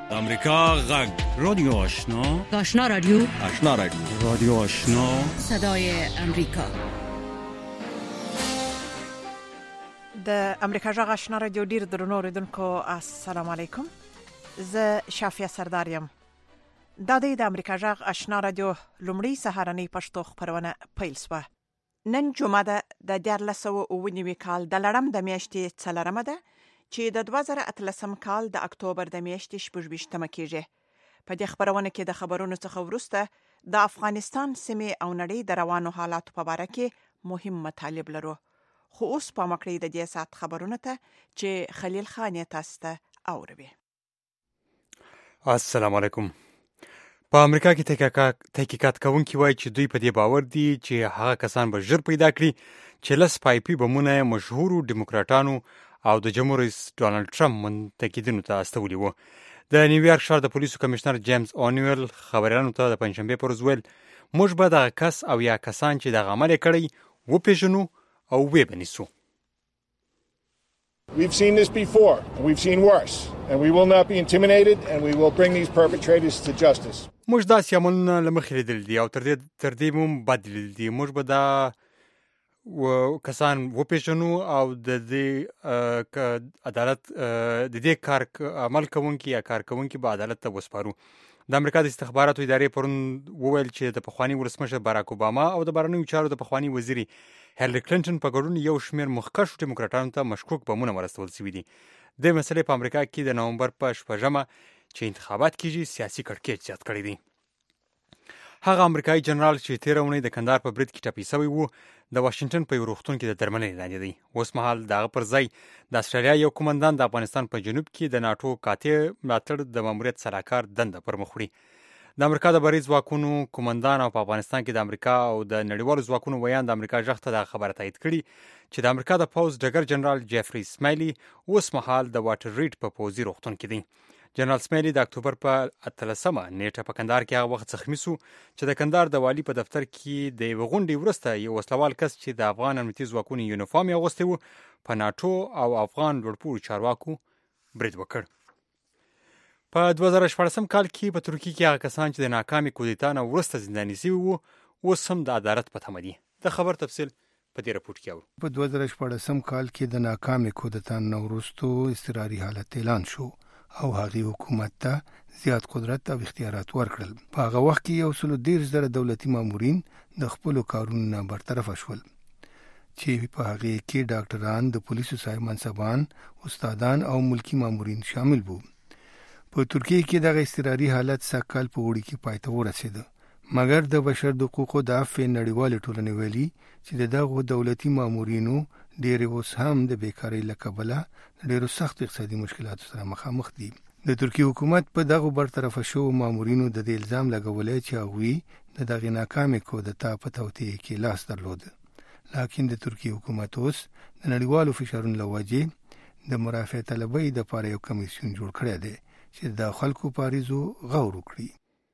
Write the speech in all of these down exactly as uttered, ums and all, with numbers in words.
امریکا غږ رادیو آشنا آشنا رادیو آشنا رادیو رادیو آشنا صدای امریکا. د امریکا غږ آشنا رادیو ډیر درنو اوریدونکو السلام علیکم. زه شافیه سردار یم. دا د امریکا غږ آشنا رادیو لومړی سهارنۍ پښتو خبرونه پیل شوه. نن جمعه ده د دیارلس سوه اووه نوي کال د لړم د میاشتې څلورمه ده چې د دوه زره اتلسم کال د اکتوبر د میاشتې شپږ ویشتمه کېږي. په دې خبرونه کې د خبرونو څخه وروسته د افغانستان سیمې او نړۍ د روانو حالاتو په اړه کې مهم مطالب لرو. خو اوس په مکړې د دې سات خبرونه ته چې خلیل خان یې تاسو ته اوروي. السلام علیکم. په امریکا کې تحقیقات کوونکي وایي چې دوی په دې باور دي چې هغه کسان به ژر پیدا کړي چې لس پایپي بمونه مشهورو ډیموکراټانو او د جمهور رئیس ډانلډ ټرمپ منتقدینو ته استولي وو. د نیویارک ښار د پولیسو کمشنر جیمز اونیول خبریالانو ته د پنجشنبې پر ورځ ویل موږ به دغه کس او یا کسان چې دغه عمل یې کړی وپېژنو او ویې به نیسو. We've seen this before, and we've seen worse, and we will not be intimidated, and we will bring these perpetrators to justice. موږ داسې عملونه له مخې لیدل دي او تر دې تر دې هم بد لیدل دي. موږ به دا کسان وپېژنو او د دې عدالت د دې کار عمل کوونکي یا کار کوونکي به عدالت ته وسپارو. د امریکا د استخباراتو ادارې پرون وویل چې د پخواني ولسمشر باراک اوباما او د بهرنیو چارو د پخواني وزیرې هیلری کلینټن په ګډون یو شمېر مخکښو ډیموکراټانو ته مشکوک بمونه ورستول شوي دي. د مسلې په امریکا کې د نومبر په شپږمه چې انتخابات کېږي سیاسي کړکېچ زیات کړی دی. هغه امریکایي جنرال چې تېره اونۍ د کندهار په برید کې ټپي شوی و د واشنګټن په یو روغتون کې د درملنې لاندې دی. اوس مهال د هغه پر ځای د استرالیا یو قومندان د افغانستان په جنوب کې د ناټو قاطع ملاتړ د ماموریت سلاکار دنده پر مخ وړي. د امریکا د بری ځواکونو قومندان او په افغانستان کې د امریکا او د نړیوالو ځواکونو ویان د امریکا غږ ته د خبره تایید کړي چې د امریکا د پوز ډګر جنرال جیفري سمیلی اوس مهال د واټر ریډ په پوزي روغتون کې دی. جنرال سمیلی د اکتوبر په اتلسمه نیټه په کندهار کې هغه وخت زخمي شو چې د کندهار د والي په دفتر کې د یوې غونډې وروسته یو وسلوال کس چې د افغان امنیتي ځواکونو یونیفورم یې اغوستی و په ناټو او افغان لوړپوړو چارواکو برید وکړ. په دوه زره شپاړسم کال کې په ترکیه کې هغه کسان چې د ناکامې کودتا نه وروسته زنداني شوي وو اوس هم د عدالت په تمه دي. د خبر تفصیل په دې رپورټ کې اورو. په دوه زره شپاړسم کال کې د ناکامې کودتا نه وروسته اضطراري حالت اعلان شو او هغه حکومت ته زیات قدرت او اختیارات ورکړل. په هغه وخت کې یو سل دېرش زره دولتي مامورین د خپلو کارونو نه برطرف شول چې په هغه کې ډاکټران، د پولیسو صاحب منصبان، استادان او ملکی مامورین شامل وو. په ترکیه کې دغه اضطراري حالت سکهال په وړي کې پای ته ورسېد. مګر د بشر د حقوقو د عفو نړیوالې ټولنې ویلي چې دغه دولتي مامورینو ډېر اوس هم د بیکارۍ له کبله ډېرو سخت اقتصادي مشکلاتو سره مخامخ دي. د ترکیه حکومت په دغه برطرف شوو مامورینو د دې الزام لګولی چې هغوی د دغې ناکامې کودتا په توطیه کې لاس درلود. لکن د ترکیه حکومت اوس د نړیوالو فشارونو له وجې د مرافع طلبۍ دپاره یو کمیسیون جوړ کړی دی چې د خلکو په عریضو غور وکړي.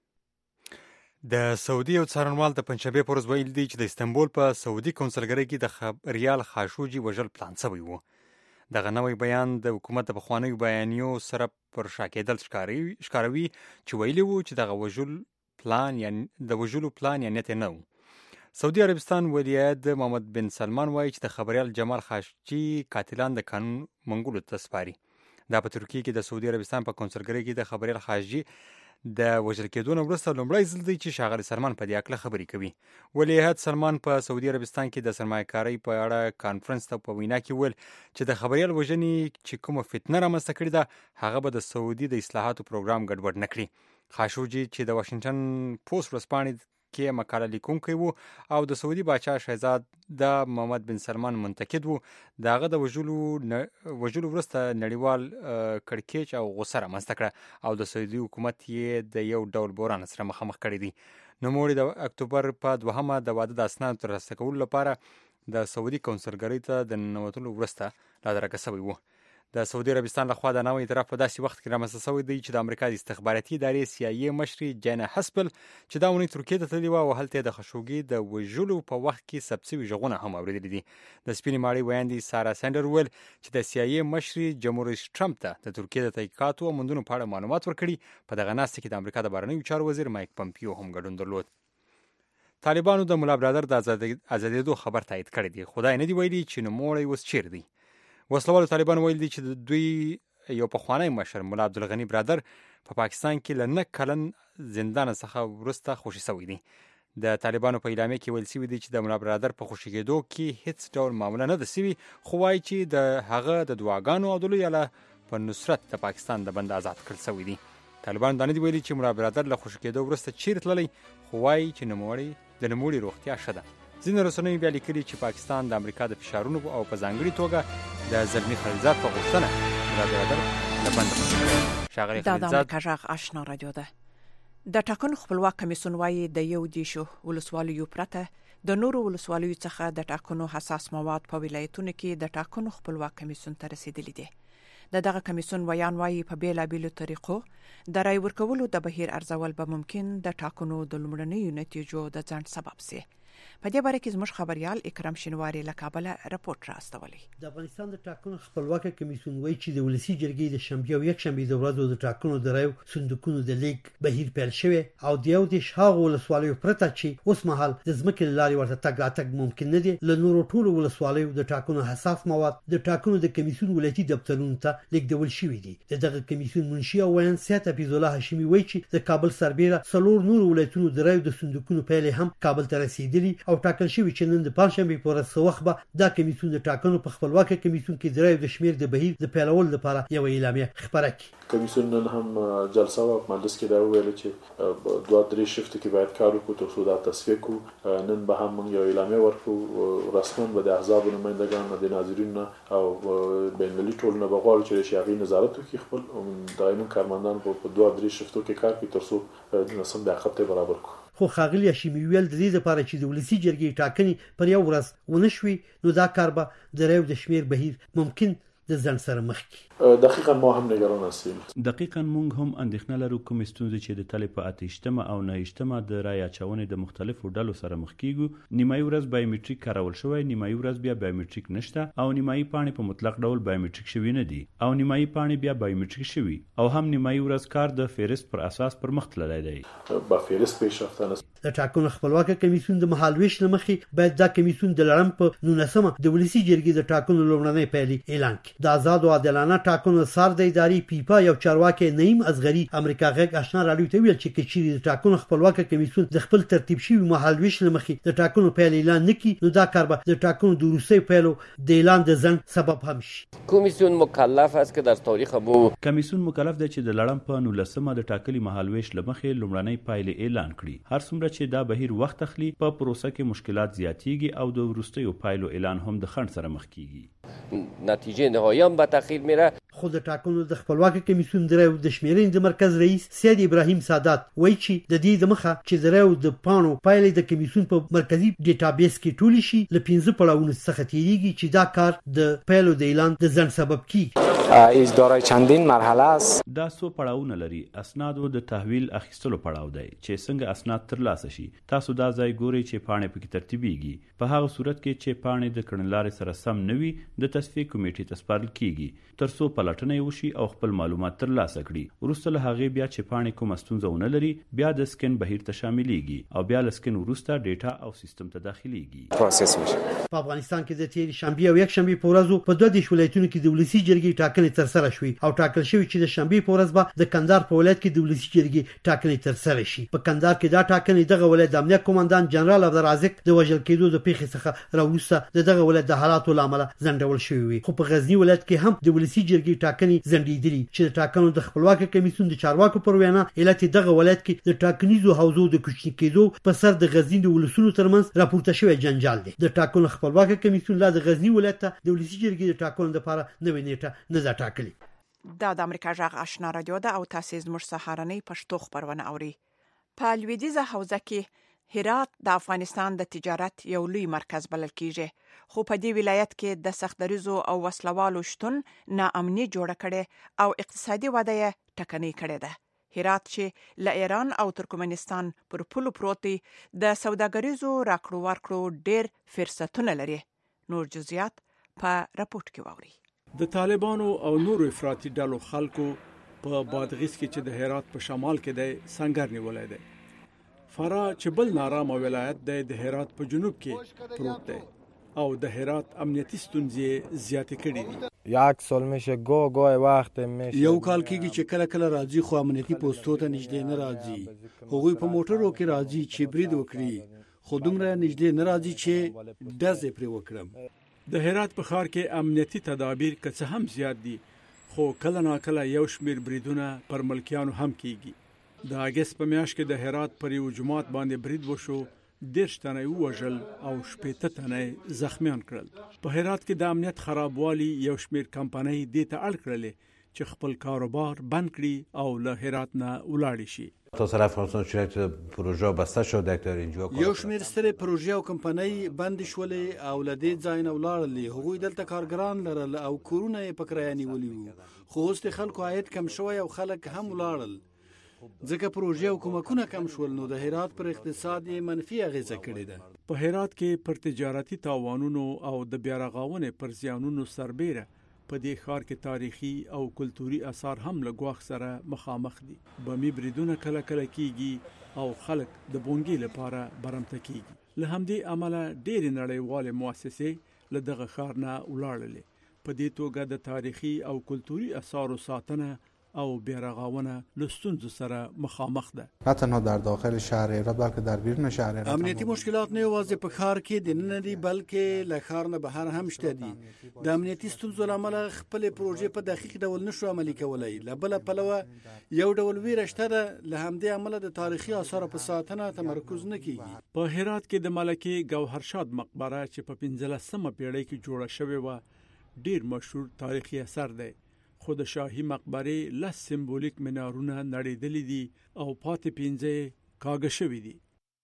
د سعودي یو څارنوال د پنجشنبې پر ورځ ویل دی چې د استنبول په سعودي کونسلګرۍ کې د خبریال خاشوجي وژل پلان شوی و. دغه نوی بیان د حکومت د پخوانیو بیانیو سره پر شا کېدل ښکاروي چې ویلي وو چې دغه وژل پلان یا د وژلو پلان یا نیت نه و. سعودي عربستان ولیعهد محمد بن سلمان وایي چې د خبریال جمال خاشوجي قاتلان د قانون منګولو ته سپاري. دا په ترکیه کې د سعودي عربستان په کونسلګرۍ کې د خبریال خاشوجي د وژل کېدو نه وروسته لومړی ځل دی چې ښاغلی سلمان په دې هکله خبرې کوي. ولیعهد سلمان په سعودي عربستان کې د سرمایه‌کارۍ په اړه کانفرنس ته په وینا کې ویل چې د خبریال وژنې چې کومه فتنه رامنځته کړې ده هغه به د سعودي د اصلاحاتو پروګرام ګډوډ نه کړي. خاشوجي چې د واشنګټن پوسټ ورځپاڼې کې مقاله لیکونکی و او د سعودي باچا شهزاده محمد بن سلمان منتقد و د هغه د وژلو وژلو وروسته نړیوال کړکېچ او غوسه رامنځته کړه او د سعودي حکومت یې د یو ډول بحران سره مخامخ کړی دی. نوموړي د اکتوبر په دوهمه د واده د اسنادو ترلاسه کولو لپاره د سعودي کونسلګرۍ ته د ننوتلو وروسته رادرګه شوی و. د سعودي عربستان لخوا د نوې اعتراف په داسې وخت کې رامنځته شوی دی چې د امریکا د استخباراتي ادارې سی آی ای مشري جانا هسپل چې دا ونې ترکیې ته تللې وه او هلته د خشوګي د وژلو په وخت کې ثبت شوي غږونه هم اورېدلي دي. د سپینې ماڼۍ ویاندې سارا سینډر وویل چې د سی آی ای مشري جمهور رئیس ټرمپ ته د ترکیې د تحقیقاتو او موندنو په اړه معلومات ورکړي. په دغه ناسته کې د امریکا د بهرنیو چارو وزیر مایک پمپیو هم ګډون درلود. طالبانو د ملا برادر د آزادېدو خبر تایید کړی دی. خدای نه دی ویلي چې نوموړی اوس چیرې دی. وسلوالو طالبانو ویل دي چې دوی یو پخوانی مشر ملا عبدالغني برادر په پا پاکستان کې له نه کلن زندان څخه وروسته خوشي شوی دی. د طالبانو په اعلامیه کې ویل شوي دي چې د ملا برادر په خوشي کېدو کې هیڅ ډول معامله نه ده شوې، خو وایي چې د هغه د دعاګانو او د لوی الله په نصرت د پاکستان د بند آزاد کړل شوی دی. طالبانو دا نه دي ویلي چې ملا برادر له خوشي کېدو وروسته چیرې تللی، خو وایي چې نوموړی د نوموړي روغتیا ښه ده. ځینې رسنیو بیا لیکلي چې پاکستان د امریکا د فشارونو او په ځانګړې توګه د زلمي خلیلزاد په غوښتنه ملا برادر له بنده خلاص کړی. ښاغلی دا د خلیلزاد امریکا غږ آشنا رادیو ده. د ټاکنو خپلواک کمیسیون وایي د یو دیشو ولسوالیو پرته د نورو ولسوالیو څخه د ټاکنو حساس مواد په ولایتونو کې د ټاکنو خپلواک کمیسیون ته رسیدلي دي. د دغه کمیسیون ویان وایي په بیلابیلو طریقو د رای ورکولو د بهیر ارزول به ممکن د ټاکنو د لومړنیو نتیجو د ځنډ سبب شي. په دې باره کې زموږ خبريال اکرم شینواری له کابل راپورټ راستولی. د افغانستان د ټاکنو خپلواک کمیسیون وایي چې د ولسی جرګې د شنبه او یک شنبه د ورځو د ټاکنو د رایو صندوقونو د لیک بهیر پیل شوی او د یو د شاغو ولسوالیو پرته چې اوس مهال د ځمکې لاري ورته تګ راتګ ممکن نه دی. له نورو ټولو ولسوالیو د ټاکنو حساس مواد د ټاکنو د کمیسیون ولایتي دفترونو ته لیږدول شوی دي. دغه کمیسیون منشي او وین سیاته حفیظ هاشمي وایي چې د کابل سربېره څلور نور ولایتونو د رایو د صندوقونو پیل هم کابل ته رسیدلي او ټاکل شوی چې نن د پنځشنبه په ورځ وخت به دا کمیسیون د ټاکنو په خپلواک کمیسیون کې د رایو د شمیر د بهیر د پیلول لپاره یو اعلامیه خبره کړه. کمیسیون نن هم جلسه و په مجلس کې دا ویل چې دوه درې شفت کې باید کار وکړو تر څو دا تصفیه کړو. نن به هم یو اعلامیه ورکړو رسماً به د احزاب نمائندگان د ناظرین او بین المللي ټولنه به غواړي چې شیعي نظارت وکړي خپل دایمي کارمندان په دوه درې شفتو کې کار کوي تر څو نسم د عقبته برابر کړو. خو ښاغلي هاشمي ویل د دې لپاره چې د ولسی جرګې ټاکنې پر یو ورځ ونه شوي نو دا کار به د رایو د شمیر بهیر ممکن د ځنډ سره مخ کی. دقیقاً ما هم نگران هستیم. دقیقاً مونږ هم اندېښنه لرو کوم ستونزې چې د تلې په اتهشتمه او نهشتمه د رای اچونې د مختلفو ډلو سره مخ کیږو. نیمایي ورځ بایومټریک کارول شوی، نیمایي ورځ بیا بایومټریک نشته او نیمایي پاڼې په مطلق ډول بایومټریک شوی نه دي او نیمایي پاڼې بیا بایومټریک شوی او هم نیمایي ورځ کار د فهرست پر اساس پر مخ تللی دی. با فهرست پیشرفتن است. د ټاکنو خپلواک کمیسیون د مهالويش لمخې باید دا کمیسیون د لړم په نولسمه د ولسی جرګې د ټاکنو لومړنۍ پیلي اعلان کړي. د آزاد او عادلانه ټاکنو سر د ادارې پیپا یو چارواکي نعیم ازغری امریکا غږ آشنا رادیو ته ویل چې کچېری د ټاکنو خپلواک کمیسیون د خپل ترتیب شوی مهالويش لمخې د ټاکنو پیل اعلان نکړي نو دا کار به د ټاکنو د روسي پیلو د اعلان د ځنډ سبب هم شي. کمیسیون مکلف است که در تاریخ بو کمیسیون مکلف دی چې د لړم په نولسمه د ټاکلي مهالويش لمخې لومړنۍ پایل اعلان کړي. هر څومره چې دا بهیر وخت اخلي په پروسه کې مشکلات زیاتېږي او د وروستیو پایلو اعلان هم د خنډ سره مخ کیږي. نتیجه نهایی هم به تأخیر میره. خود ټاکنو د خپلواک کمیسیون درو د شمیرین د مرکز رئیس سید ابراهیم سادات وایي چې د دې د مخه چې درو د پانو پایلې د کمیسیون په مرکزی ډیټابیس کې ټول شي ل پنځه پړاوونو څخه تیریږي چې دا کار د پیلو د اعلان د ځنډ سبب کیږي. ایز دارای چندین مرحله است. دا سو پړاوونه لري. اسنادو د تحویل اخیستلو پړاو دی چې څنګه اسناد ترلاسه شي. تاسو دا ځای ګوري چې پاڼې پکې ترتیبيږي. په هغه صورت کې چې پاڼې د کړنلارې سره سم نوي د تصفیه کمیټې ته سپارل کیږي ترڅو پلټنه وشي او خپل معلومات ترلاسه کړي. وروسته له هغه بیا چې پاڼې کوم ستونزه ونه لري بیا د سکن بهیر ته شاملېږي او بیا له سکن وروسته ډیټا او سیستم ته داخليږي. پروسس میشه. په افغانستان کې د تیر شنبه او یک شنبه په ورځو په دوه دیش ولایتونو کې د ولسی جرګې ټاکنې تر سره شوې او ټاکل شوی چې د شنبه په ورځ به د کندهار په ولایت کې د ولسی جرګې ټاکنې تر سره شي. په کندهار کې دا ټاکنې دغه ولایت د امنیت قومندان جنرال عبدالرازق د وژل کېدو د پیښې څخه راوروسته دغه ولایت د حالاتو لامل ځنډول شوی وي. خو په غزنی ولایت کې هم د ولسی جرګې ټاکنې ځنډېدلې چې د ټاکنو د خپلواک کمیسیون د چارواکو پر وینا علت دغه ولایت کې د ټاکنیزو حوزو د کوچني کېدو په سر د غزنی د ولسونو ترمنځ راپورته شوی جنجال دی. د ټاکنو خپلواک کمیسیون لا د غزنی ولایت ته د ولسی جرګې د ټاکنو لپاره نوې نیټه نه ده ټاکلې. دا د امریکا غږ آشنا رادیو ده او تاسو زموږ سهارنۍ پښتو خبرونه اوري. په لویدیزه حوزه کې هرات د افغانستان د تجارت یو لوی مرکز بلل کیږي، خو په دې ولایت کې د سختدریزو او وسلوالو شتون ناامني جوړه کړي او اقتصادي وده یې ټکنۍ کړې ده. هرات چې له ایران او ترکمنستان پر پولو پروت دی، د سوداګریزو راکړو ورکړو ډېر فرصتونه لري. نور جزئیات په راپورټ کې واوري. د طالبانو او نورو افراطي ډلو خلکو په بادغیس کې چې د هرات په شمال کې دی سنگر نیولای دی. فرا چې بل نارامه ولایت دی د هرات په جنوب کې پروت دی او د هرات امنیتي ستونزې زیاتې کړې دي. یک سال میشه گو گوی وقت میشه یو کال کېږي چې کله کله راځي خو امنیتي پوسټو ته نږدې نه راځي. هغوی په موټرو کې راځي چې برید وکړي، خو دومره نږدې نه راځي چې ډزې پرې وکړم. د هرات په ښار کې امنیتي تدابیر که څه هم زیات دي، خو کله ناکله یو شمیر بریدونه پر ملکیانو هم کیږي. د اګست په میاشت کې د هرات پر یو جماعت باندې برید وشو، دېرش تنه ووژل او شپېته تنه زخمیان کړل. په هرات کې د امنیت خرابوالي یو شمیر کمپنۍ دې ته اړ کړلې چې خپل کاروبار بند کړي او له هرات نه ولاړ شي. تا سر افغانستان شرکت پروژه بسته شد دکتر اینجا یو شمیر سترې پروژې او کمپنۍ بند شولې او له دې ځای نه ولاړلې. هغوی دلته کارګران لرل او کورونه یې په کرایه نیولي وو، خو اوس د خلکو عاید کم شوی او خلک هم ولاړل. ځکه پروژې او کومکونه کم شول نو د هرات پر اقتصاد یې منفي اغیزه کړې ده. په هرات کې پر تجارتي تاوانونو او د بیارغاونې پر زیانونو سربیره په دې ښار کې تاریخي او کلتوري آثار هم له ګواښ سره مخامخ دي. بمي بریدونه کله کله کیږي او خلک د بونګې لپاره برمته کیږي. له همدې امله ډېرې نړیوالې مؤسسې له دغه ښار نه ولاړلې. په دې توګه د تاریخي او کلتوري آثارو ساتنه او بیارغاونه له ستونزو سره مخامخ ده. نه تنها در داخل شهر هرات بلکه در بیرون شهر هرات امنیتي مشکلات نه یوازې په ښار کې د نه دي بلکې له ښار نه بهر هم شته دي. د امنیتي ستونزو له امله خپل پروژې په دقیق ډول نشو عملي کولای. له بل پلوه یو ډول ویره شته ده، له همدې امله د تاریخي آثارو په ساتنه تمرکز نه کیږي. په هرات کې د ملکه ګوهرشاد مقبره چې په پنځلسمه پیړۍ کې جوړه شوې و ډیر مشهور تاریخي اثر دی، خو د شاهي مقبره لس سمبولیک منارونه نړیدلې دي او پاتې پنځه کاږه شوي دي.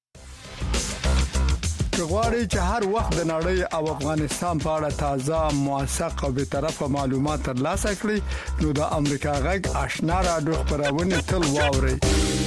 غواړئ چې هر وخت د نړۍ او افغانستان په اړه تازه، موثق او بیطرفه معلومات ترلاسه کړئ نو د امریکا غږ آشنا رادیو خبرونه تل واورئ.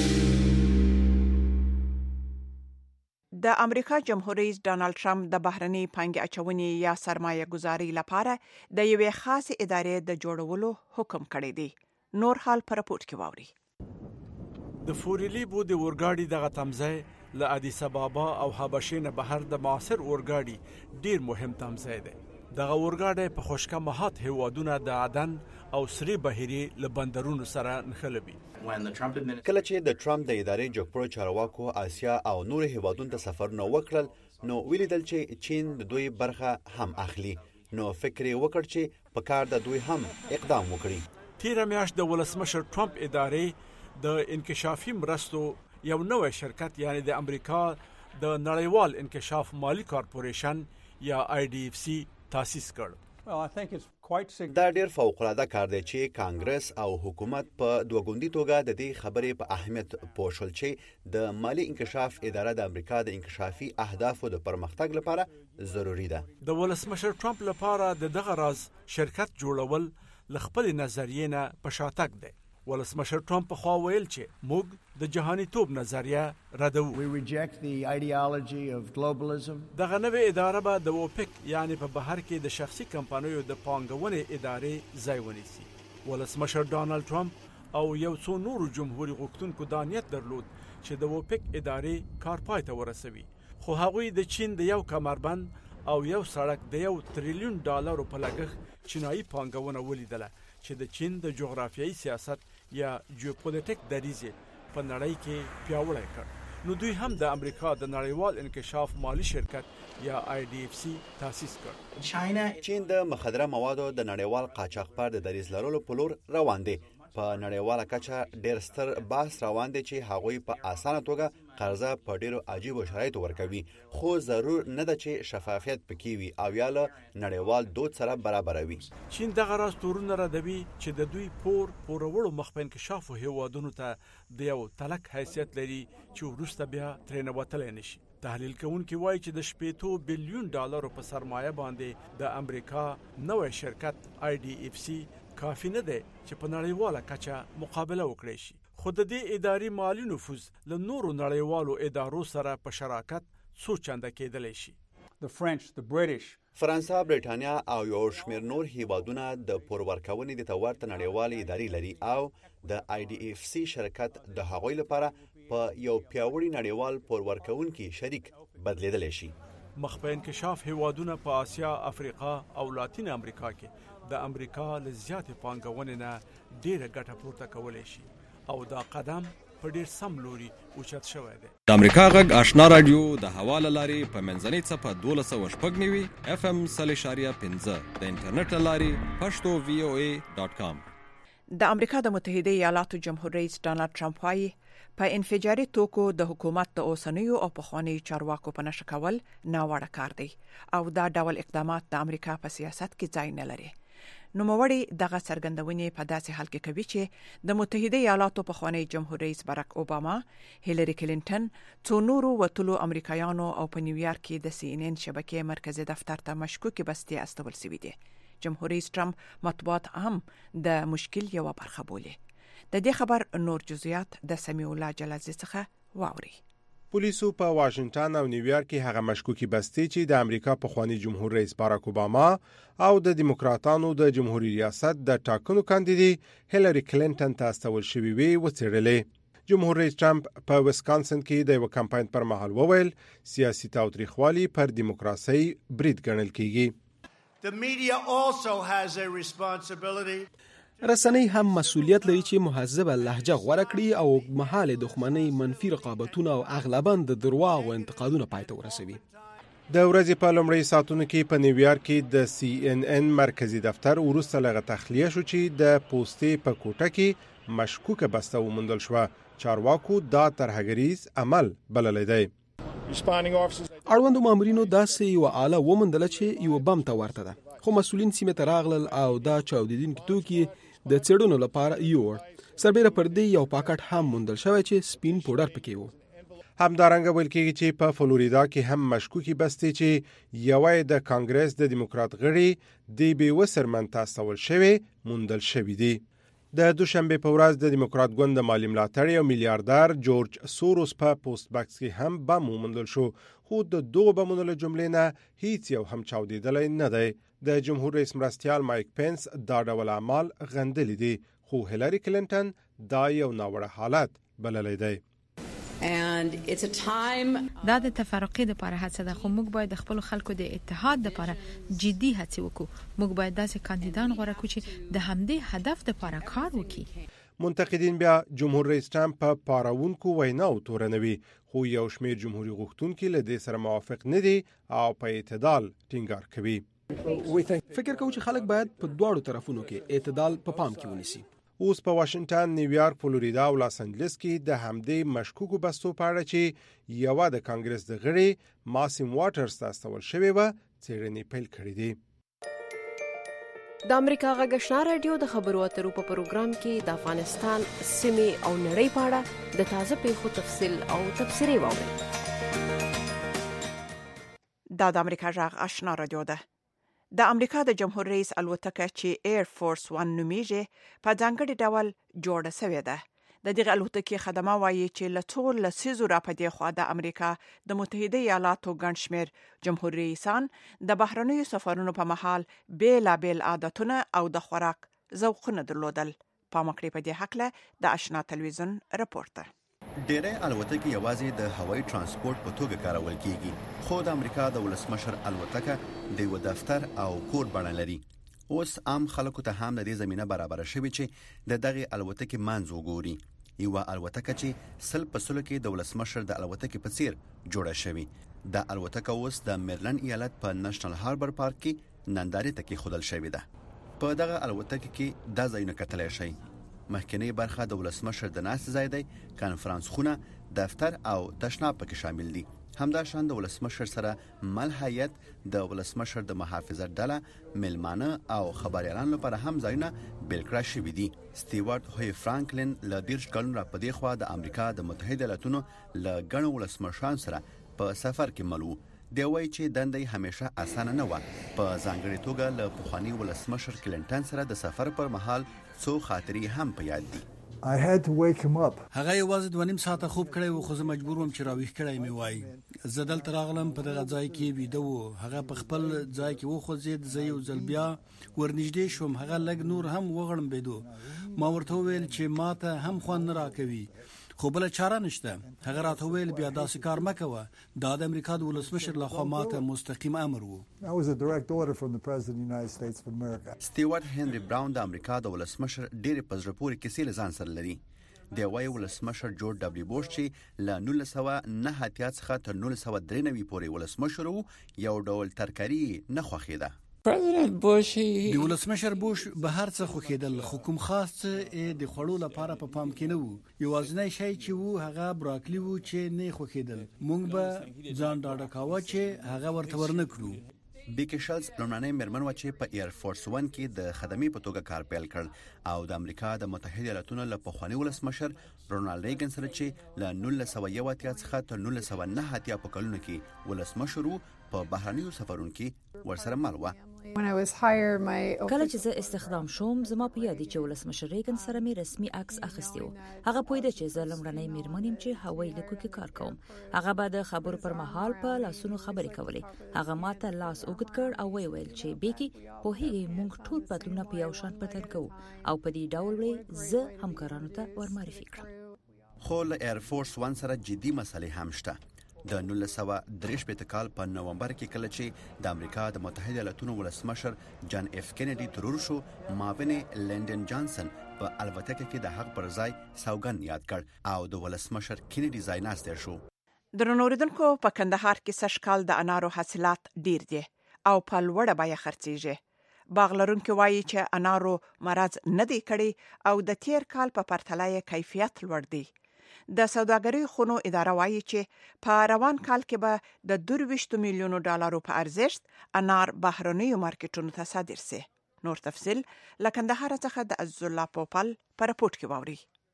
د امریکا جمهور رئیس ډانلډ ټرمپ د بهرنۍ پانګې اچونې یا سرمایه گذاري لپاره د یوې خاصې ادارې د جوړولو حکم کړی دی. نور حال پر راپورټ کې واوري. د فوریلیبو د اورګاډي دغه تمځای له ادیس ابابا او حبشې نه بهر د معاصر اورګاډي ډیر مهم تمځای دی. دغه اورګاډي په خوشکه مهات هیوادونه د عدن او سری بحیرې له بندرونو سره نښلوي. کله چې د ټرمپ د ادارې جوړپړو چارواکو آسیا او نور هیوادونو ته سفرونه وکړل نو ولیدل چې چین د دوی برخه هم اخلي، نو فکر یې وکړ چې په کار د دوی هم اقدام وکړي. تیر میاشت د ولسمشر ټرمپ ادارې د انکشافي مرستو یو نوې شرکت یعنی د امریکا د نړیوال انکشاف مالی کارپوریشن یا آی ډی اف سی تاسیس کړ. دا ډیر فوق العاده کار دی چې کانګرس او حکومت په دوه ګوندي توګه د دې خبرې په اهمیت پوه شول چې د مالی انکشاف اداره د امریکا د انکشافي اهدافو د پرمختګ لپاره ضروری ده. د ولسمشر ټرمپ لپاره د دغه راز شرکت جوړول ل خپل نظریې نه په شاتګ دی. ولسمشر ټرمپ په خوا ویل چې موږ د جهاني توپ نظریه ردو. دغه نوې اداره به د اوپک یعنی په بهر کې د شخصي کمپنیو د پانګونې ادارې ځای ونیسي. ولسمشر ډانلډ ټرمپ او یو څو نورو جمهوریت غوښتونکو دا نیت درلود چې د اوپک ادارې کار پای ته ورسوي، خو هغوی د چین د یو کمربند او یو سړک د یو تریلیون ډالرو په لګښت چینایي پانګونه ولیدله چې د چین د جغرافیایي سیاست یا جیوپولیټیک دریځ په نړۍ کې پیاوړی کړ. نو دوی هم د امریکا د نړیوال انکشاف مالی شرکت یا آی ډی اف سی تاسیس کړ. چین د مخدره موادو د نړیوال قاچاق پر د دریځ لرلو په لور روان دی. په نړیواله کچه ډېر ستر بحث روان دی چې هغوی په اسانه توګه قرضه په ډېرو عجیبو شرایطو ورکوي، خو ضرور نه ده چې شفافیت پکې وي او یا له نړیوال دود سره برابر وي. چین دغه راز تورونه ردوي چې د دوی پور پورولو مخ په انکشافو هیوادونو ته د یو تلک حیثیت لري چې وروسته بیا ترې نه وتلی نشي. تحلیل کوونکي وایي چې د شپېتو بلیون ډالرو په سرمایه باندې د امریکا نوی شرکت آی ډي اف سي کافي نه دی چې په نړیواله کچه مقابله وکړي شي، خو د دې اداري مالی نفوذ له نورو نړیوالو ادارو سره په شراکت څو چنده کېدلی شي. The French, the British, فرانسه، برېټانیا او یو شمېر نور هیوادونه د پور ورکونې د ورته نړیوالې ادارې لري او د آی ډي اف سي شرکت د هغوی لپاره په یو پیاوړي نړیوال پور ورکونکي شریک بدلیدلی شي. مخ په انکشاف هیوادونه په آسیا، افریقا او لاتین امریکا کې د امریکا له زیاتې پانګونې نه ډېره ګټه پورته کولی شي او دا قدم په ډېر سم لوري اوچت شوی دی. د امریکا غږ آشنا رادیو د هوا له لارې په منځنۍ څپه دولس سوه شپږ نوي اف ام سل اشاریه پنځه د انټرنیټ له لارې پښتو وی او ای ډاټ کام. د امریکا د متحده ایالاتو جمهور رئیس ډانلډ ټرمپ وايي په انفجاري توکو د حکومت د اوسنیو او پخوانیو چارواکو په نشه کول ناوړه کار دی او دا ډول اقدامات د امریکا په سیاست کې ځای نه لري. نوموړي دغه څرګندونې په داسې حال کې کوي چې د متحده ایالاتو پخوانی جمهور رئیس باراک اوباما، هیلری کلینټن، څو نورو وتلو امریکایانو او په نیویارک کې د سی ان ان شبکې مرکزی دفتر ته مشکوکې بستې استول شوې دي. جمهور رئیس ټرمپ مطبوعات هم د مشکل یو برخه بولي. د دې خبر نور جزئیات د سمیع الله جلازی څخه واوري. پولیسو په واشنگټن او نیویارک کې هغه مشکوکي بستې چې د امریکا پخوانی جمهور رئیس باراک اوباما او د دیموکراتانو د جمهوریت ریاست د ټاکنو کاندیدې هیلری کلینټن ته استول شوې وي وڅېړلې. جمهور رئیس ټرمپ په ویسکانسن کې د یو کمپاین پر مهال وویل سیاسي تاوتریخوالي پر دیموکراسي برید ګڼل کیږي. The media also has a responsibility. رسنۍ هم مسؤلیت لري چې مهذبه لهجه غوره کړي او اوږدمهاله دښمنۍ، منفي رقابتونه او اغلباً د درواغ او انتقادونه پای ته ورسوي. د ورځې په لومړۍ ساعتونو کې په نیویارک کې د سی ان ان مرکزی دفتر وروسته لغه تخلیه شو چې د پوسټې په کوټه کې مشکوکه بسته وموندل شوه. چارواکو دا ترهګریز عمل بللی دی. اړوندو مامورینو داسې یو آله وموندله چې یو بم ته ورته ده، خو مسؤلین سیمې ته راغلل او دا چاودیدونکي توکي د څېړنو لپاره یوړ. سربیره پر دې یو پاکټ هم موندل شوی چې سپین پوډر پکې و. همدارنګه ویل کېږي چې په فلوریدا کې هم مشکوکي بستې چې یوه د کانګرس د دیموکرات غړي دی بي وسرمن ته استول شوی موندل شوی دی. د دوشنبه په ورځ د دیموکرات ګوند د مالی ملاتړ او میلیارډر جورج سوروس په پوسټ باکس کې هم بم وموندل شو، خو د دوه بمونو له جملې نه هیڅ یو هم چاودیدلی نه دی. د جمهور رئیس مرستیال مایک پینس دا ډول اعمال غندلی دي، خو هیلری کلینټن دا یو ناوړه حالت بللی دی. دا د تفرقې لپاره هڅه ده، خو موږ باید د خپل خلکو د اتحاد لپاره جدي هڅه وکړو. موږ باید داسې کاندیدان غوره کړو چې د همدې هدف لپاره کار وکړي. منتقدین بیا جمهور رئیس ټرمپ په پاراونکو ویناو تورنوي، خو یو شمېر جمهوریت غوښتونکي له دې سره موافق نه دي او په اعتدال ټینګار کوي. فکر کوم چې خلک باید په دواړو طرفونو کې اعتدال په پام کې ونیسي. اوس په واشنگټن، نیویارک، فلوریدا او لاس انجلس کې د همدې مشکوکو بستو په اړه چې یوه د کانګرس د غړي ماسیم واټرز ته استول شوې وه څېړنې پیل کړې دي. د امریکا غږ آشنا رادیو د خبرو اترو په پروګرام کې د افغانستان، سیمې او نړۍ په اړه د تازه پیښو تفصیل او تبصرې واورئ. دا د امریکا غږ آشنا رادیو ده. د امریکا د جمهور رئیس الوتکه چې ایر فورس ون نومیږي په ځانګړي ډول جوړه شوې ده. د دغه الوتکې خدمه وایي چې له څو لسیزو راپدې خوا د امریکا د متحده ایالاتو ګڼ شمېر جمهور رئیسان د بهرنیو سفرونو په مهال بېلابېل عادتونه او د خوراک ذوقونه درلودل. پام وکړئ په دې هکله د آشنا تلویزیون رپورټ ده. ډېری الوتکې یوازې د هوایي ترانسپورت په توګه کارول کیږي، خو د امریکا د ولسمشر الوتکه د یو دفتر او کور بڼه لري. اوس عام خلکو ته هم د دې زمینه برابره شوې چې د دغه الوتکې منځ وګوري. یوه الوتکه چې سل په سلو کې د ولسمشر د الوتکې په څیر جوړه شوې. د الوتکه اوس د میرلند ایالت په نېشنل هاربر پارک کې نندارې ته کېښودل شوې ده. په دغه الوتکه کې دا ځایونه کتلی شئ: مخکنی برخه د ولسمشر د ناست ځای دی، کانفرانس خونه، دفتر او تشناب پکې شامل دي. همداشان د ولسمشر سره مل هیئت، د ولسمشر د محافظت ډله، میلمانه او خبریالانو لپاره هم ځایونه بیل کړای شوي دي. سټیوارټ هوی فرانکلین له دېرش کلونو را په دې خوا د امریکا د متحده ایالاتونو له ګڼو ولسمشرانو سره په سفر کې مل و. دی وایي چې دنده یې همیشه اسانه نه وه. په ځانګړې توګه له پخواني ولسمشر کلینټن سره د سفر پر مهال څو خاطرې هم په یاد دي. I had to wake him up. هغه یوازې دوه نیم ساعته خوب کړی و، خو زه مجبور وم چې راویښ کړی مې وای. زه دلته راغلم، په دغه ځای کې ویده و. هغه په خپل ځای کې وخوځېد. زه یو ځل بیا ورنږدې شوم. هغه لږ نور هم وغړمبېدو. ما ورته وویل چې ما ته هم خوند نه راکوي، خو بله چاره نشته. هغه راته وویل بیا داسې کار مه کوه. دا د امریکا د ولسمشر لخوا ما ته مستقیم امر و. That was a direct order from the President of the United States of America. سټیوارټ هنري براون د امریکا د ولسمشر ډېرې په زړه پورې کیسې له ځان سره لري. دی وایي ولسمشر جورج ډبلیو بوش چې له نولس سوه نهه اتیا څخه تر نولس سوه درې نوي پورې ولسمشر و، یو ډول ترکاري نه خوښېده. د ولسمشر بوش به هر څه خوښېدل، خو کوم خاص څه د خوړو لپاره په پام کې نه و. یوازینی شی چې و هغه براکلی و چې نه خوښېدل. موږ به ځان ډاډه کاوه چې هغه ورته ورنه کړو. بیکی شلز لومړنۍ مېرمن وه چې په ایر فورس ون کې د خدمې په توګه کار پیل کړ او د امریکا د متحده ایالاتونو له پخواني ولسمشر رونالډ ریګن سره چې له نولس سوه یو اتیا څخه تر نولس سوه نهه اتیا په کلونو کې ولسمشر و، په بهرنیو سفرونو کې ورسره مل وه. کله چې زه استخدام شوم، زما په یاد چې ولسمشر ریګن سره مې رسمي عکس اخیستی و. هغه پوهېده چې زه لومړنۍ مېرمن یم چې هوایي لیکو کې کار کوم. هغه به د خبرو پر مهال په لاسونو خبرې کولې. هغه ما ته لاس اوږد کړ او ویې ویل چې بیکي پوهېږئ موږ ټول پتلونه په یو شان بدل کوو او په دې ډول به زه همکارانو ته ورمعرفي کړم. خو له ایر فورس ون سره جدي مسلې هم شته. د نولس سوه درې شپېته کال په نومبر کې کله چې د امریکا د متحده ایالاتونو ولسمشر جان اف کینیډي ترور شو، معاون لینډن جانسن په الوتکه کې د هغه پر ځای سوګند یاد کړ او د ولسمشر کینیډي ځای ناستی شو. درنو اوریدونکو، په کندهار کې سږ کال د انارو حاصلات ډیر دي او په لوړه بیه خرڅیږي. باغ لرونکي وایي چې انارو مرض نه دی کړی او د تیر کال په پرتله یې کیفیت لوړ دی. د سوداګرۍ خونو اداره وایي چې په روان کال کې به د دوه میلیونو ډالرو په ارزښت انار بهرنیو مارکیټونو ته صادر شي. نور تفصیل له کندهار څخه د عز الله پوپل په راپورټ کې واوري.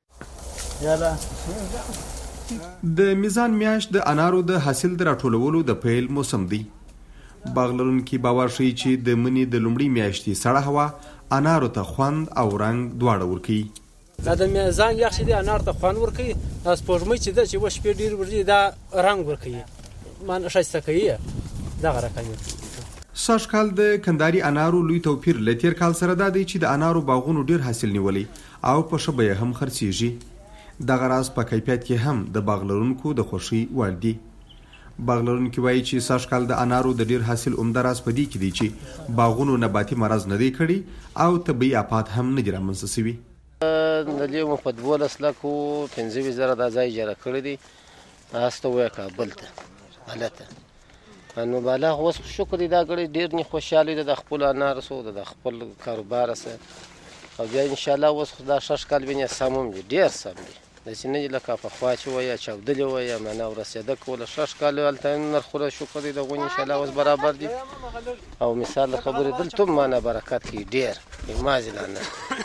د میزان میاشت د انارو د حاصل د راټولولو د پیل موسم دی. باغ لرونکي باور شي چې د مني د لومړۍ میاشتې سړه هوا انارو ته خوند او رنګ دواړه ورکوي. دا د میزان یخ چې د انار ته خوند ورکوي، دا سپوږمۍ چې ده چې و شپې ډېر ورځي دا رنګ ورکوي، معنی ښایسته کوي. دغه رقم سږ کال د کندهاري انارو لوی توپیر له تېر کال سره دا دی چې د انارو باغونو ډېر حاصل نیولی او په ښه بیه هم خرڅېږي. دغه راز په کیفیت کې هم د باغ لرونکو د خوښۍ وړ دی. باغ لرونکي وایي چې سږ کال د انارو د ډېر حاصل عمده راز په دې کې دی چې باغونو نباتي مرض نه دی کړی او طبیعي آفات هم نه دي رامنځته شوي. د لیو مو په دولس لکو پنځه ویشت زره دا ځای اجاره کړی دی. هسته وایه کابل ته هلته نو بالا اوس شکر دی دا ګړی ډېر نه خوشحالي ده د خپلو انارو سو د خپل کاروبار سه او بیا انشاءالله اوس دا شش کال وینې سم هم دي، ډېر سم دي. داسې نه دي لکه پخوا چې وایه چاودلې وایه معنا ورسېده کوله. شش کال هلته نرخونه شکر دی د هغوی انشاءالله اوس برابر دي او مثال د خبرې دلته هم معنا برکت کوي ډېر مازې لا نه.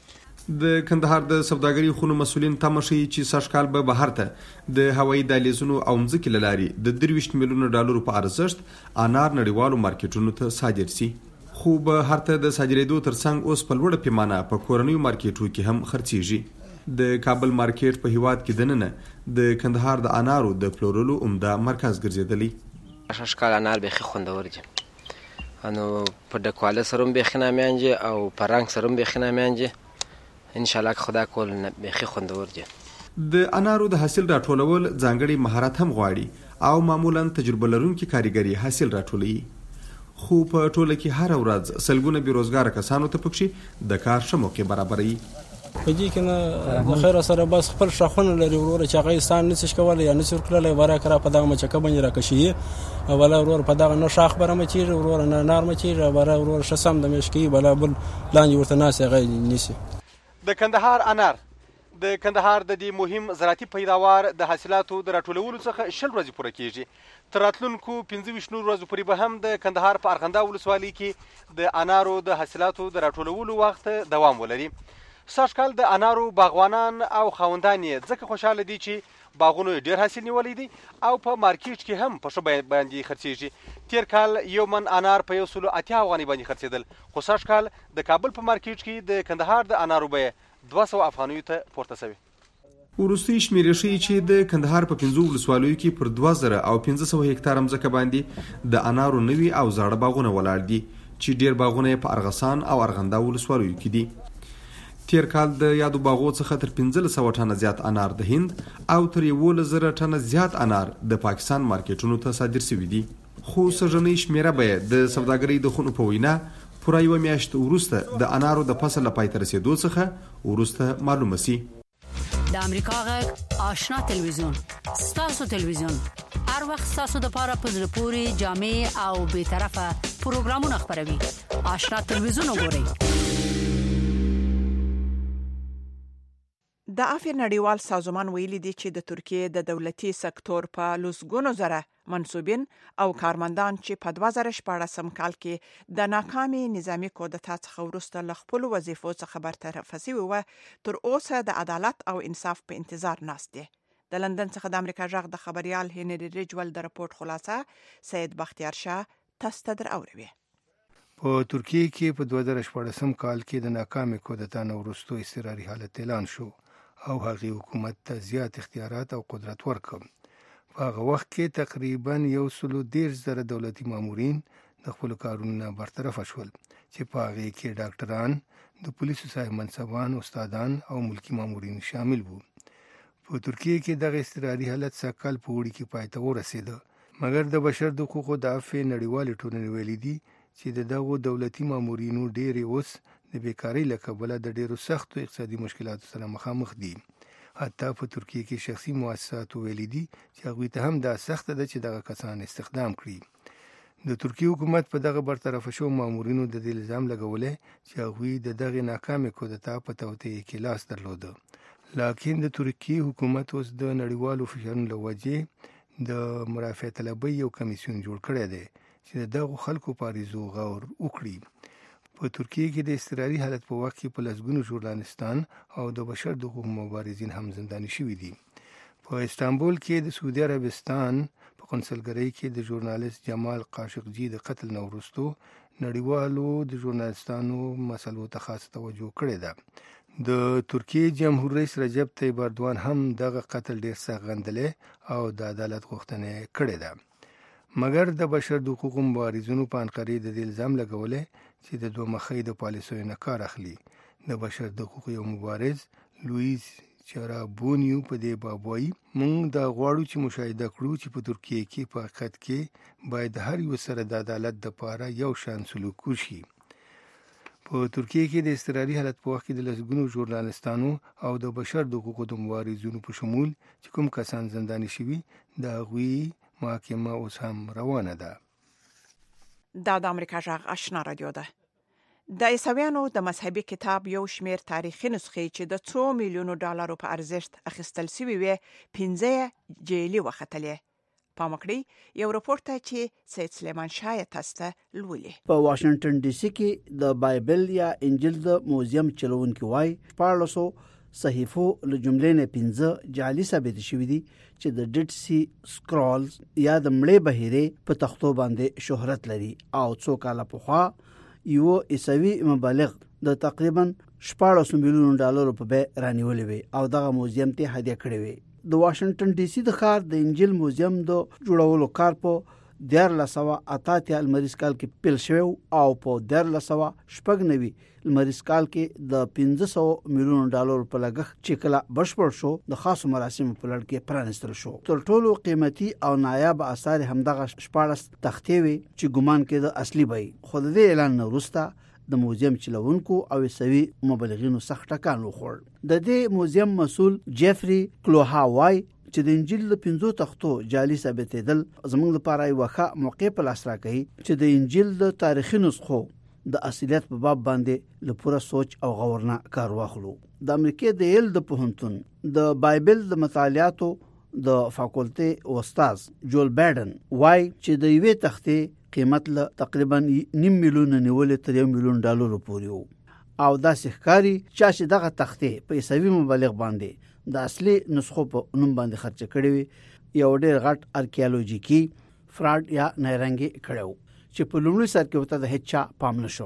د کندهار د سوداګرۍ خونو مسؤلین تمه ښیي چې سږ کال به بهر ته د هوایي دهلیزونو او مځکې له لارې د درویشت میلیونو ډالرو په ارزښت انار نړیوالو مارکیټونو ته صادر شي. خو بهر ته د صادرېدو ترڅنګ اوس په لوړه پیمانه په کورنیو مارکیټونو کې هم خرڅېږي. د کابل مارکیټ په هیواد کې دننه د کندهار د انارو د پلورلو عمده مرکز ګرځېدلی. سږ کال انار بیخي خوندور دي، نو په ډکواله سره هم بیخي نامیان دي او په رنګ سره هم بیخي نامیان دي. انشاءالله که خدا کول بیخي خوندور دي. د انارو د حاصل راټولول ځانګړي مهارت هم غواړي او معمولا تجربه لرونکي کاریګري حاصل راټولوي. خو په ټوله کې هر ورځ سلګونه بیروزګاره کسانو ته پکښې د کار ښه موقع برابروي. په دې کې نه د خیر سره بس خپل شاخونه لري وروره چې هغه ستان نشي کولای یا نشي ورکړلی ورا کرا په دغه مچکه باندې راکشي او ولا ورور په دغه نه شاخ برمه چیږي ورور نه نار مچیږي ورا ورور شسم د مشکی بلا بل لاندې ورته ناس هغه نشي. د کندهار انار د کندهار د دې مهم زراعتي پیداوار د حاصلاتو د راټولولو څخه شل ورځې پوره کیږي. تر راتلونکو پنځه ویشت نورو ورځو پورې به هم د کندهار په ارغنده ولسوالۍ کې د انارو د حاصلاتو د راټولولو وخت دوام ولري. سږ کال د انارو باغوانان او خاوندان یې ځکه خوشحاله دي چې باغونو ډېر حاصل نیولی دی او په مارکیټ کې هم په ښه بیه باندې خرڅېږي. تېر کال یو من انار په یو سلو اتیا افغانۍ باندې خرڅېدل، خو سږ کال د کابل په مارکیټ کې د کندهار د انارو بیه دوه سوه افغانیو ته پورته شوې. وروستۍ شمېرې ښیي چې د کندهار په پنځو ولسوالیو کې پر دوه زره او پنځه سوه هکتاره مځکه باندې د انارو نوي او زاړه باغونه ولاړ دي چې ډېر باغونه یې په ارغسان او ارغنده ولسوالیو کې دي. تیر کال د یادو باغو څخه تر پنځلس سوه ټنه زیات انار د هند او تر یولس زره ټنه زیات انار د پاکستان مارکیټونو ته صادر شوي دي. خو سږنۍ شمېره به د سوداګرۍ د خونو په وینا پوره یوه میاشت وروسته د انارو د فصل له پای ته رسېدو څخه وروسته معلومه سي. د امریکا غږ آشنا تلویزیون ستاسو تلویزیون هر وخت ستاسو د پاره په زړه پورې جامع او بیطرفه پروګرامونه خپروي. آشنا تلویزیون وګورئ. د عافیه نړیوال سازمان ویلي دی چې د ترکیه د دولتي سکتور په لسګونو زره منصوبین او کارمندان چې په دوه زره شپاړسم کال کې د ناکامي نظامی کودتا څخه وروسته له خپلو وظیفو څخه برطرف شوي وو، تر اوسه د عدالت او انصاف په انتظار ناست دي. د لندن څخه د امریکا غږ د خبريال هنري ریجول د رپورت خلاصه سید بختیار شاه تاسو ته دراوړي. په ترکیه کې په دوه زره شپاړسم کال کې د ناکامي کودتا نه وروسته اضطراري حالت اعلان شو او هغه حکومت ته زیات اختیارات او قدرت ورکړ. په هغه وخت کې تقریبا یو سلو دېرش زره دولتي مامورین د خپلو کارونو نه برطرفه شول چې په هغې کې ډاکټران، د پولیسو صاحب منصبان، استادان او ملکي مامورین شامل وو. په ترکیه کې دغه اضطراري حالت سږ کال په اوړي کې پای ته ورسېده، مګر د بشر د حقوقو د عفو نړیوالې ټولنې ویلي دي چې د دغو دولتي مامورینو ډېرې اوس د بیکارۍ له کبله د ډېرو سختو اقتصادي مشکلاتو سره مخامخ دي. حتی په ترکیه کې شخصي مؤسساتو ویلي دي چې هغوی ته هم دا سخته ده چې دغه کسان استخدام کړي. د ترکیه حکومت په دغه برطرفه شوو مامورینو د دې الزام لګولی چې هغوی د دغې ناکامې کودتا په توطیې کې لاس درلوده. لاکن د ترکیه حکومت اوس د نړیوالو فشارونو له وجې د مرافع طلبۍ یو کمیسیون جوړ کړی دی چې د دغو خلکو په عریضو غور وکړي. په ترکیه کې د اضطراري حالت په وخت کې په لسګونو ژورنالستان او د بشر د حقوقو مبارزین هم زنداني شوي دي. په استانبول کې د سعودي عربستان په قونسلګرۍ کې د ژورنالست جمال قاشقجي د قتل نه وروسته نړیوالو د ژورنالستانو مسلو ته خاصه توجه کړې ده. د ترکیه جمهور رئیس رجب طیب اردوان هم دغه قتل ډېر سخت غندلی او د عدالت غوښتنه کړې ده. مګر د بشر د حقوقو مبارزینو په انقرې د دې الزام لګولی چې د دوه مخۍ د پالیسیو نه کار اخلي. د بشر د حقوقو یو مبارز لویس چرابونیو په دې باب وایي موږ دا غواړو چې مشاهده کړو چې په ترکیه کې په حقیقت کې باید هر یو سره د عدالت دپاره یو شان سلوک وشي. په ترکیه کې د اضطراري حالت په وخت کې د لسګونو ژورنالستانو او د بشر د حقوقو د مبارزینو په شمول چې کوم کسان زنداني شوي د هغوی محاکمه اوس هم روانه ده. دا د امریکا غږ آشنا رادیو ده. د عیسویانو د مذهبي کتاب یو شمیر تاریخي نسخې چې د څو میلیونو ډالرو په ارزښت اخیستل شوي وي پنځه جیلي وختلې. پام کړئ یو رپورت ته چې سید سلیمان شاه تاسو ته لولي. په واشنگټن ډي سي کې د بایبل یا انجیل د موزیم چلوونکي وای پارلسو صحیفو له جملې نه پنځه جعلي ثابت شوي دي چې د ډیډ سی سکرولز یا د مړې بهیرې په تختو باندې شهرت لري او څو کاله پخوا یو عیسوي مبلغ د تقریبا شپاړس میلیون ډالرو په بیه رانیولې وي او دغه موزیم ته هدیه کړې وي. د واشنگټن ډي سي د ښار د انجیل موزیم د جوړولو کار په دیارلس سوه اته اتیا لمریز کال کې پیل شوی او په دیارلس سوه شپږ نوي لمریز کال کې د پنځه سوه میلیون ډالرو په لګښت چې کله بشپړ شو د خاصو مراسمو په لړ کې پرانستل شو. تر ټولو قیمتي او نایاب اثار همدغه شپاړس تختې وي چې ګمان کېده اصلي وي. خو د دې اعلان نه وروسته د موزیم چلوونکو او عیسوي مبلغینو سخت ټکان وخوړ. د دې موزیم مسؤل جیفري کلوها وای چې د انجیل د پنځو تختو جعلي ثابتېدل زموږ لپاره یوه ښه موقع په لاس راکوي چې د انجیل د تاریخي نسخو د اصلیت په باب باندې له پوره سوچ او غور نه کار واخلو. د امریکای د یل د پوهنتون د بایبل د مطالعاتو د فاکولټي استاد جول بایډن وای چې د یوې تختې قیمت له تقریبا نیم میلیون نیولې تر یو میلیون ډالر پورې وو او دا ښکاری چې دغه تختې په حسابي مبالغ باندې د اصلي نسخو په نوم باندې خرچ کړي وي یو ډېر غټ آرکیالوجیکي فراډ یا نایرنګي کړو چې په لومړي سر کې وته د هیڅ پام نشو.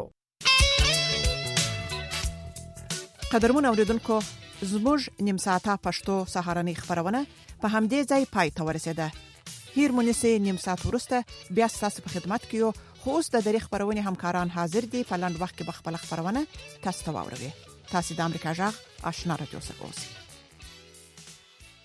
قدرمن اوریدونکو زموږ نیم ساعته پښتو سهارنۍ خبرونه په همدې ځای پای ته ورسېده. هیر مونږه نیم ساعت ورسته بیا تاسو په خدمت کې یو خو اوس د دری خبرونه همکاران حاضر دي په لاند وخت کې بخپل خبرونه تاسو ته واوروي. تاسو د امریکا جغ آشنا رادیو څخه اوسئ.